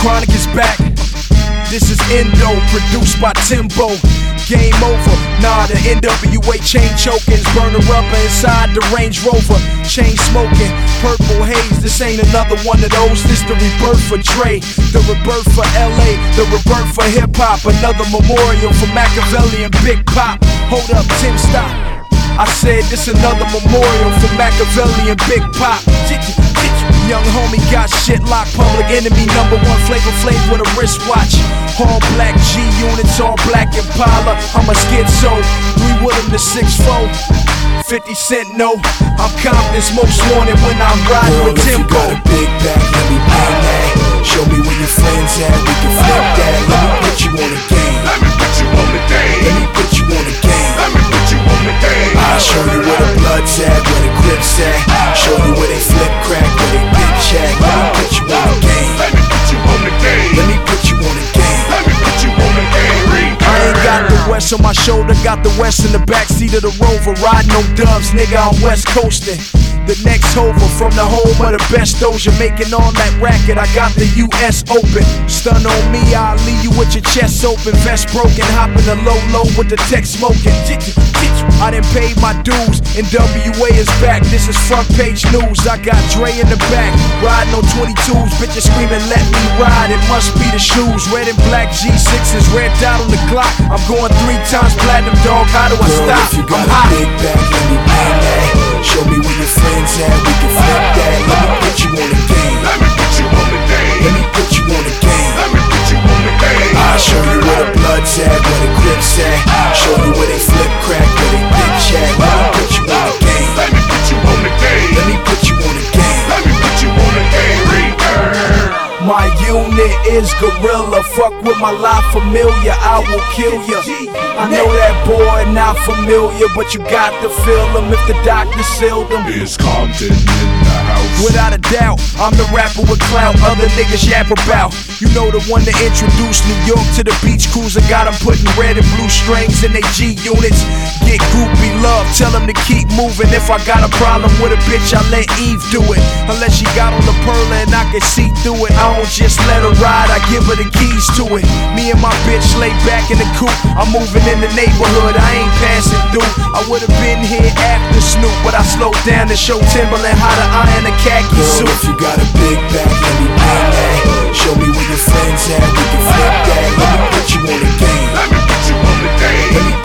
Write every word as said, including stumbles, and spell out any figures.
Chronic is back. This is Endo, produced by Timbo. Game over, nah, the N W A chain choking, burning rubber inside the Range Rover. Chain smoking, purple haze, this ain't another one of those. This the rebirth for Dre, the rebirth for L A, the rebirth for hip hop. Another memorial for Machiavelli and Big Pop. Hold up, Tim, stop. I said this another memorial for Machiavelli and Big Pop. Young homie got shit locked, Public Enemy number one, Flavor Flav with a wristwatch. All black G units, all black Impala. I'm a schizo, three Willem to six four. fifty cent no, I'm Compton's most wanted when I ride Girl, with Timbo. If you got a big back, let me bang that. Show me where your friends at, we can flip that. Let me put you on the game. Let me put you on the game. Let me put you on the game. Let me put you on the game. I'll show you where the blood's at, where the grip's at. Show you where they flip crack, where they bitch at. Let me put you on the game. Let me put you on the game. Let me put you on the game. Let me put you on the game. I ain't got the West on my shoulder, got the West in the backseat of the Rover. Riding on dubs, nigga, I'm West coasting. The next hover from the home of the best Doja, making all that racket. I got the U S Open. Stun on me, I'll leave you with your chest open. Vest broken, hopping the low low with the tech smoking. I done paid my dues, and W A is back. This is front page news. I got Dre in the back, riding on twenty-twos. Bitches screaming, let me ride. It must be the shoes. Red and black G sixes, red dot on the Glock. I'm going three times platinum, dog. How do I Girl, stop? if you got I'm hot. a big back, let me bang that. Show me where your friends at, we can flip that. Let me put you on the game. Let me put you on the game. Let me put you on the game. Let me put you on the game. I'll show you where the blood's at, where the grip's at. Show you where they flip crack, where they bitch at. Let me put you on the game. Let me put you on the game. Let me put you on the game. Let me put you on the game. Return. My unit is gorilla. Fuck with my La Familia, I will kill ya. I know that boy not familiar, but you got to feel him if the doctor sealed him. Is Compton in the house? Without a doubt, I'm the rapper with clout other niggas yap about. You know the one that introduced New York to the beach cruiser. Got them putting red and blue strings in they G units. Get groupie love, tell them to keep moving. If I got a problem with a bitch, I let Eve do it. Unless she got on the pearl and I can see through it. I don't just let her ride, I give her the keys to it. Me and my bitch lay back in the coupe. I'm moving in the neighborhood, I ain't passing through. I would've been here after Snoop, but I slowed down to show Timberland how to iron a khaki Girl, suit. if you got a big back, let me bang that. Show me where your friends at, we can flip that. Let me put you on the game. Let me put you on the game. Let me